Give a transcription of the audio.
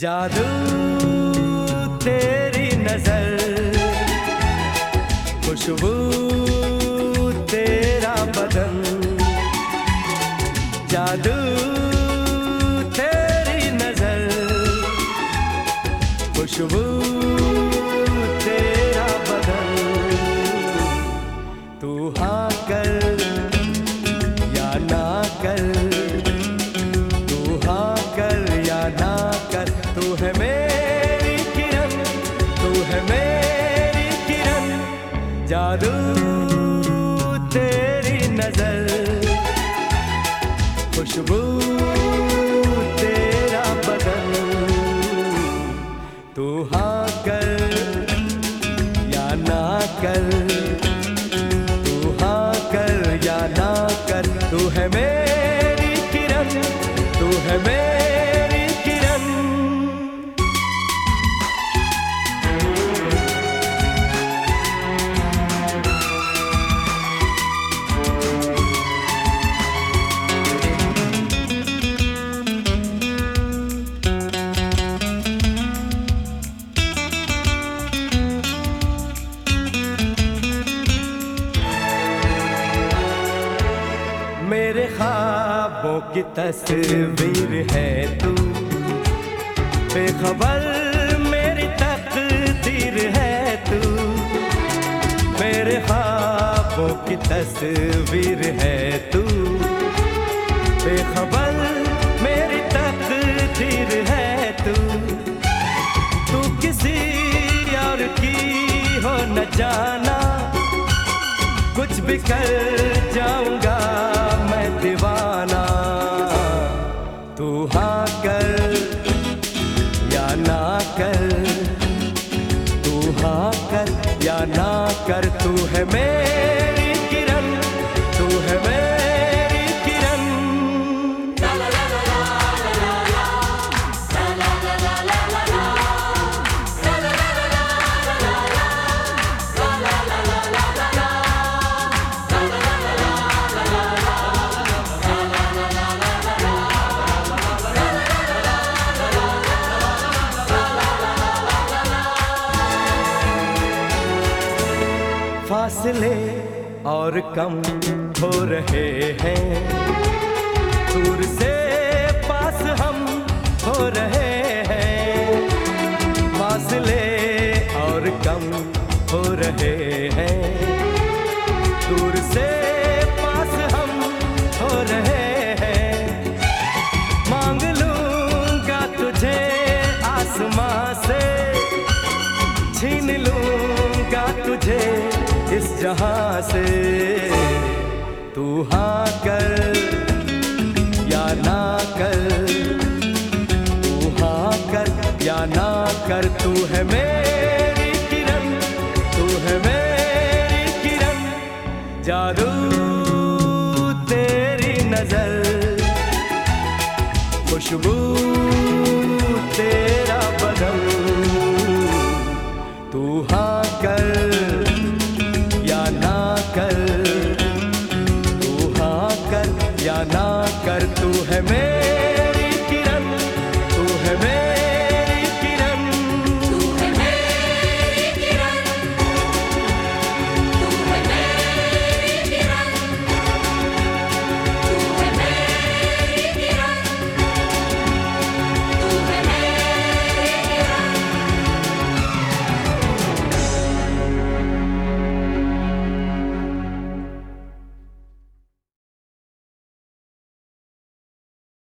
जादू तेरी नजर, खुशबू तेरा बदन, जादू तेरी नजर, खुशबू तेरा बदन। तू हाँ कर या ना कर, तू हाँ कर या ना कर, तू है मेरी किरण, तू है मेरी किरण। जादू तेरी नजर, खुशबू तेरा बदन। तू हाँ कर या ना कर, तू हाँ कर या ना कर, तू है मेरी किरण, तू है मेरी किरण। मेरे ख्वाबों की तस्वीर है तू, बेखबर मेरी तकदीर है तू। मेरे ख्वाबों की तस्वीर है तू, बेखबर मेरी तकदीर है तू। तू किसी और की हो न जाना, कुछ भी कर जाऊंगा मैं दीवाना। तू हाँ कर या ना कर, तू हाँ कर या ना कर, तू है मेरी किरण, तू है मेरी किरण। फासले और कम हो रहे हैं, दूर से पास हम हो रहे हैं। फासले और कम हो रहे हैं, दूर से पास हम हो रहे हैं। मांग लूंगा तुझे आसमां से, छीन लूंगा तुझे इस जहां से। तू हाँ कर या ना कर, तू हाँ कर या ना कर, तू है मेरी किरण, तू है मेरी किरण। जादू तेरी नजर, खुशबू